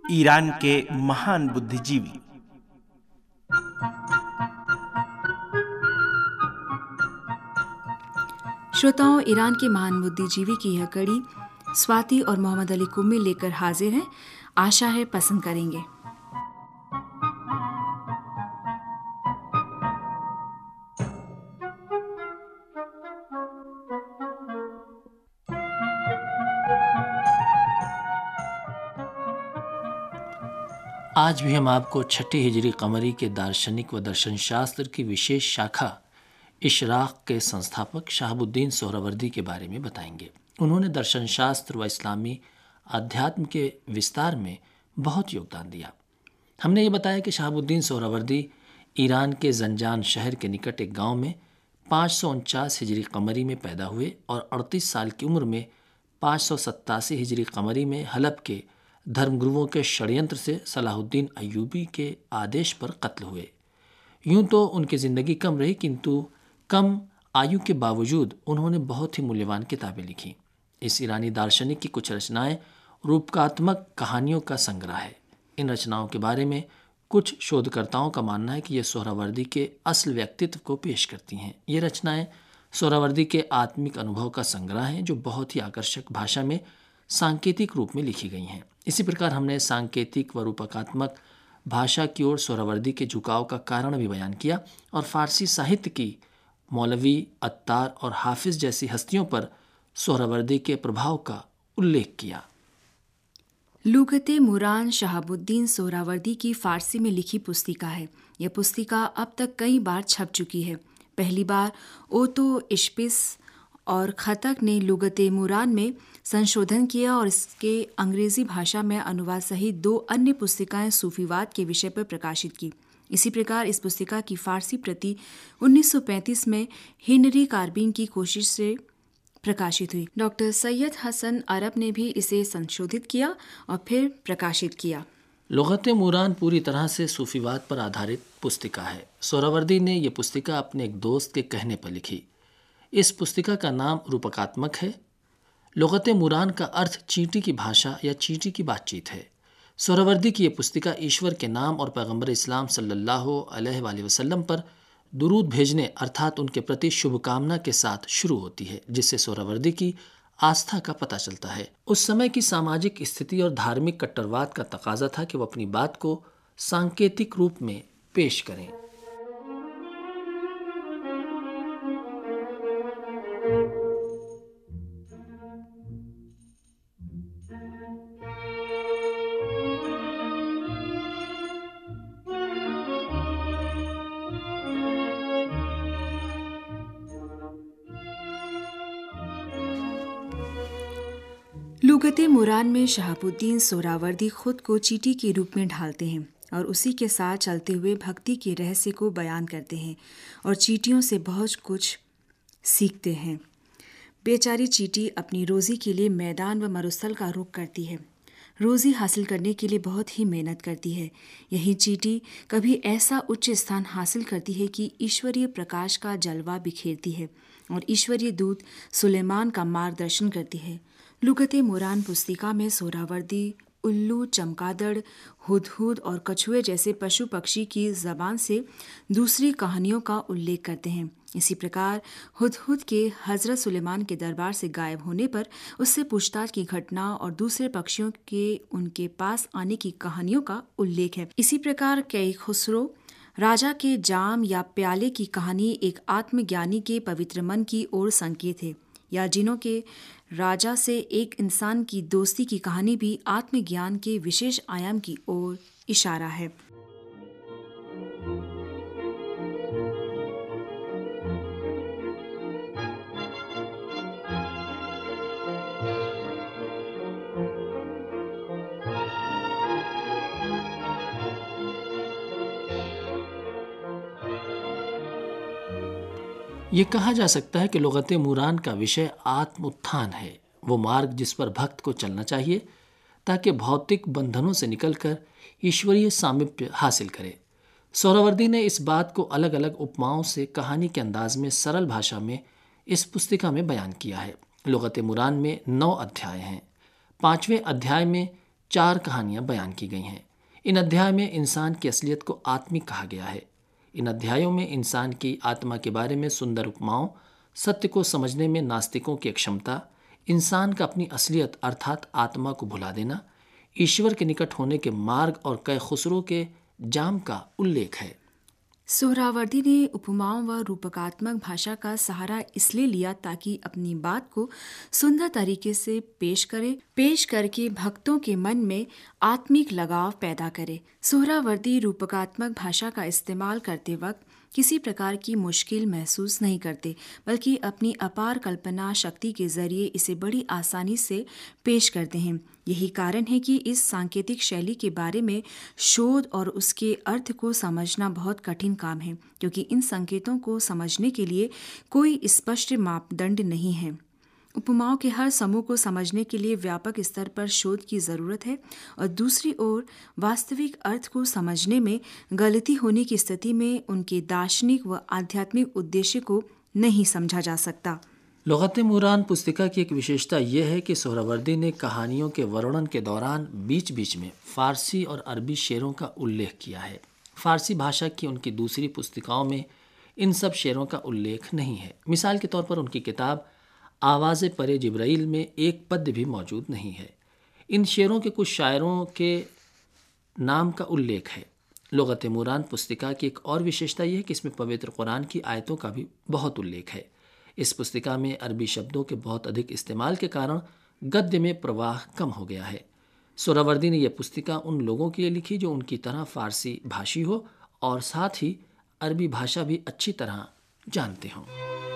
Iran के महान बुद्धिजीवी। श्रोताओं, ईरान के महान बुद्धिजीवी की यह कड़ी स्वाति और मोहम्मद अली कुम्मी लेकर हाजिर हैं। आशा है पसंद करेंगे। आज भी हम आपको छठी हिजरी कमरी के दार्शनिक व दर्शन शास्त्र की विशेष शाखा इशराक के संस्थापक शहाबुद्दीन सोहरावर्दी के बारे में बताएंगे। उन्होंने दर्शन शास्त्र व इस्लामी अध्यात्म के विस्तार में बहुत योगदान दिया। हमने ये बताया कि शहाबुद्दीन सोहरावर्दी ईरान के जंजान शहर के निकट एक गांव में 549 हिजरी कमरी में पैदा हुए और 38 साल की उम्र में 587 हिजरी कमरी में हलब के धर्मगुरुओं के षड्यंत्र से सलाहुद्दीन अय्यूबी के आदेश पर कत्ल हुए। यूं तो उनकी ज़िंदगी कम रही, किंतु कम आयु के बावजूद उन्होंने बहुत ही मूल्यवान किताबें लिखी। इस ईरानी दार्शनिक की कुछ रचनाएं रूपकात्मक कहानियों का संग्रह है। इन रचनाओं के बारे में कुछ शोधकर्ताओं का मानना है कि ये सोहरावर्दी के असल व्यक्तित्व को पेश करती हैं। ये रचनाएं सोहरावर्दी के आत्मिक अनुभव का संग्रह हैं, जो बहुत ही आकर्षक भाषा में सांकेतिक रूप में लिखी गई हैं। इसी प्रकार हमने सांकेतिक व रूपकात्मक भाषा की ओर सोहरावर्दी के झुकाव का कारण भी बयान किया और फारसी साहित्य की मौलवी, अत्तार और हाफिज जैसी हस्तियों पर सोहरावर्दी के प्रभाव का उल्लेख किया। लुग़त-ए मुरान शहाबुद्दीन सोहरावर्दी की फारसी में लिखी पुस्तिका है। यह पुस्तिका अब तक कई बार छप चुकी है। पहली बार ओतो इश्पिस और खतक ने लुग़त-ए मुरान में संशोधन किया और इसके अंग्रेजी भाषा में अनुवाद सहित 2 अन्य पुस्तिकाएं सूफीवाद के विषय पर प्रकाशित की। इसी प्रकार इस पुस्तिका की फारसी प्रति 1935 में हेनरी कार्बिन की कोशिश से प्रकाशित हुई। डॉक्टर सैयद हसन अरब ने भी इसे संशोधित किया और फिर प्रकाशित किया। लुग़त-ए मुरान पूरी तरह से सूफीवाद पर आधारित पुस्तिका है। सोहरावर्दी ने यह पुस्तिका अपने एक दोस्त के कहने पर लिखी। इस पुस्तिका का नाम रूपकात्मक है। लुग़त-ए मुरान का अर्थ चींटी की भाषा या चींटी की बातचीत है। सोहरावर्दी की यह पुस्तिका ईश्वर के नाम और पैगंबर इस्लाम सल्लल्लाहु अलैहि वसल्लम पर दुरूद भेजने अर्थात उनके प्रति शुभकामना के साथ शुरू होती है, जिससे सोहरावर्दी की आस्था का पता चलता है। उस समय की सामाजिक स्थिति और धार्मिक कट्टरवाद का तकाजा था कि वह अपनी बात को सांकेतिक रूप में पेश करें। लुग़त-ए मुरान में शहाबुद्दीन सोहरावर्दी खुद को चींटी के रूप में ढालते हैं और उसी के साथ चलते हुए भक्ति के रहस्य को बयान करते हैं और चींटियों से बहुत कुछ सीखते हैं। बेचारी चींटी अपनी रोज़ी के लिए मैदान व मरुस्थल का रुख करती है। रोज़ी हासिल करने के लिए बहुत ही मेहनत करती है। यही चींटी कभी ऐसा उच्च स्थान हासिल करती है कि ईश्वरीय प्रकाश का जलवा बिखेरती है और ईश्वरीय दूत सुलेमान का मार्गदर्शन करती है। लुग़त-ए मुरान पुस्तिका में सोहरावर्दी उल्लू, चमगादड़, हुदहुद और कछुए जैसे पशु पक्षी की ज़बान से दूसरी कहानियों का उल्लेख करते हैं। इसी प्रकार हुदहुद के हज़रत सुलेमान के दरबार से गायब होने पर उससे पूछताछ की घटना और दूसरे पक्षियों के उनके पास आने की कहानियों का उल्लेख है। इसी प्रकार कैखुसरो राजा के जाम या प्याले की कहानी एक आत्मज्ञानी के पवित्र मन की ओर संकेत है, या जिनों के राजा से एक इंसान की दोस्ती की कहानी भी आत्मज्ञान के विशेष आयाम की ओर इशारा है। ये कहा जा सकता है कि लुग़त-ए मुरान का विषय आत्म उत्थान है, वो मार्ग जिस पर भक्त को चलना चाहिए ताकि भौतिक बंधनों से निकलकर ईश्वरीय सामीप्य हासिल करे। सोहरावर्दी ने इस बात को अलग अलग उपमाओं से कहानी के अंदाज में सरल भाषा में इस पुस्तिका में बयान किया है। लुग़त-ए मुरान में 9 अध्याय हैं। 5वें अध्याय में 4 कहानियां बयान की गई हैं। इन अध्याय में इंसान की असलियत को आत्मिक कहा गया है। इन अध्यायों में इंसान की आत्मा के बारे में सुंदर उपमाओं, सत्य को समझने में नास्तिकों की क्षमता, इंसान का अपनी असलियत अर्थात आत्मा को भुला देना, ईश्वर के निकट होने के मार्ग और कै खुसरो के जाम का उल्लेख है। सोहरावर्दी ने उपमाओं व रूपकात्मक भाषा का सहारा इसलिए लिया ताकि अपनी बात को सुंदर तरीके से पेश करके भक्तों के मन में आत्मिक लगाव पैदा करे। सोहरावर्दी रूपकात्मक भाषा का इस्तेमाल करते वक्त किसी प्रकार की मुश्किल महसूस नहीं करते, बल्कि अपनी अपार कल्पना शक्ति के जरिए इसे बड़ी आसानी से पेश करते हैं। यही कारण है कि इस सांकेतिक शैली के बारे में शोध और उसके अर्थ को समझना बहुत कठिन काम है, क्योंकि इन संकेतों को समझने के लिए कोई स्पष्ट मापदंड नहीं है। उपमाओं के हर समूह को समझने के लिए व्यापक स्तर पर शोध की जरूरत है, और दूसरी ओर वास्तविक अर्थ को समझने में गलती होने की स्थिति में उनके दार्शनिक व आध्यात्मिक उद्देश्य को नहीं समझा जा सकता। लुग़त मुरान पुस्तिका की एक विशेषता यह है कि सोहरावर्दी ने कहानियों के वर्णन के दौरान बीच बीच में फारसी और अरबी शेरों का उल्लेख किया है। फारसी भाषा की उनकी दूसरी पुस्तिकाओं में इन सब शेरों का उल्लेख नहीं है। मिसाल के तौर पर उनकी किताब आवाज़े परे जिब्राइल में एक पद्य भी मौजूद नहीं है। इन शेरों के कुछ शायरों के नाम का उल्लेख है। लुग़त मुरान पुस्तिका की एक और विशेषता यह है कि इसमें पवित्र कुरान की आयतों का भी बहुत उल्लेख है। इस पुस्तिका में अरबी शब्दों के बहुत अधिक इस्तेमाल के कारण गद्य में प्रवाह कम हो गया है। सोहरावर्दी ने यह पुस्तिका उन लोगों के लिए लिखी जो उनकी तरह फारसी भाषी हो और साथ ही अरबी भाषा भी अच्छी तरह जानते हों।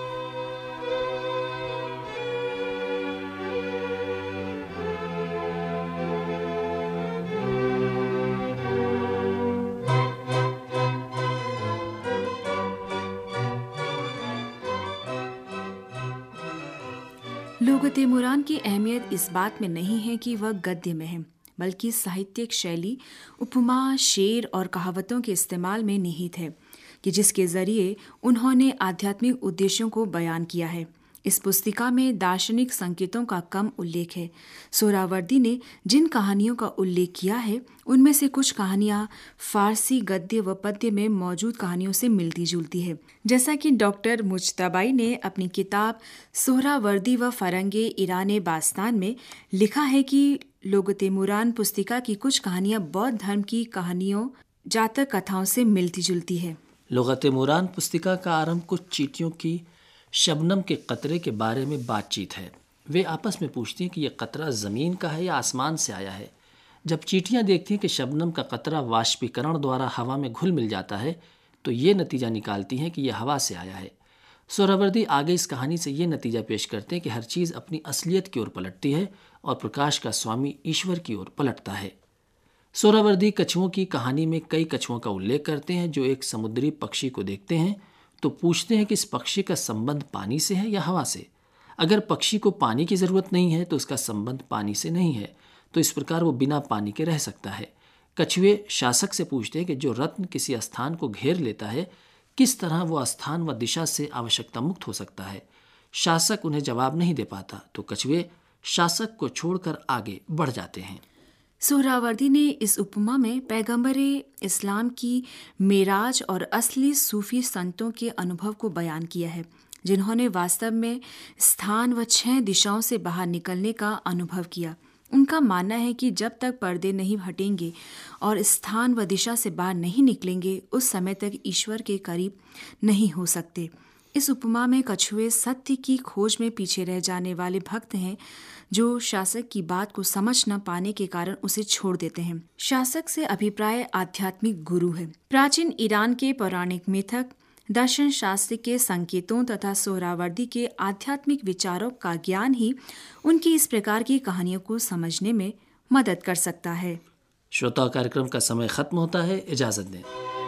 लुग़त मुरान की अहमियत इस बात में नहीं है कि वह गद्य में है, बल्कि साहित्यिक शैली, उपमा, शेर और कहावतों के इस्तेमाल में निहित है कि जिसके जरिए उन्होंने आध्यात्मिक उद्देश्यों को बयान किया है। इस पुस्तिका में दार्शनिक संकेतों का कम उल्लेख है। सोहरावर्दी ने जिन कहानियों का उल्लेख किया है उनमें से कुछ कहानियां फारसी गद्य व पद्य में मौजूद कहानियों से मिलती जुलती है, जैसा कि डॉक्टर मुज्तबाई ने अपनी किताब सोहरावर्दी व फरंगे ईरान बास्तान में लिखा है कि लुग़त मुरान पुस्तिका की कुछ कहानियां बौद्ध धर्म की कहानियों, जातक कथाओं से मिलती जुलती है। लुग़त मुरान पुस्तिका का आरंभ कुछ चींटियों की शबनम के कतरे के बारे में बातचीत है। वे आपस में पूछती हैं कि यह कतरा ज़मीन का है या आसमान से आया है। जब चींटियां देखती हैं कि शबनम का कतरा वाष्पीकरण द्वारा हवा में घुल मिल जाता है तो ये नतीजा निकालती हैं कि यह हवा से आया है। सोहरावर्दी आगे इस कहानी से ये नतीजा पेश करते हैं कि हर चीज़ अपनी असलियत की ओर पलटती है और प्रकाश का स्वामी ईश्वर की ओर पलटता है। सोहरावर्दी कछुओं की कहानी में कई कछुओं का उल्लेख करते हैं जो एक समुद्री पक्षी को देखते हैं तो पूछते हैं कि इस पक्षी का संबंध पानी से है या हवा से। अगर पक्षी को पानी की ज़रूरत नहीं है तो उसका संबंध पानी से नहीं है, तो इस प्रकार वो बिना पानी के रह सकता है। कछुए शासक से पूछते हैं कि जो रत्न किसी स्थान को घेर लेता है, किस तरह वो स्थान व दिशा से आवश्यकता मुक्त हो सकता है। शासक उन्हें जवाब नहीं दे पाता तो कछुए शासक को छोड़कर आगे बढ़ जाते हैं। सोहरावर्दी ने इस उपमा में पैगंबरे इस्लाम की मेराज और असली सूफी संतों के अनुभव को बयान किया है, जिन्होंने वास्तव में स्थान व 6 दिशाओं से बाहर निकलने का अनुभव किया। उनका मानना है कि जब तक पर्दे नहीं हटेंगे और स्थान व दिशा से बाहर नहीं निकलेंगे, उस समय तक ईश्वर के करीब नहीं हो सकते। इस उपमा में कछुए सत्य की खोज में पीछे रह जाने वाले भक्त हैं जो शासक की बात को समझ न पाने के कारण उसे छोड़ देते हैं। शासक से अभिप्राय आध्यात्मिक गुरु है। प्राचीन ईरान के पौराणिक मिथक, दर्शन शास्त्र के संकेतों तथा सोहरावर्दी के आध्यात्मिक विचारों का ज्ञान ही उनकी इस प्रकार की कहानियों को समझने में मदद कर सकता है। श्रोता, कार्यक्रम का समय खत्म होता है। इजाजत दें।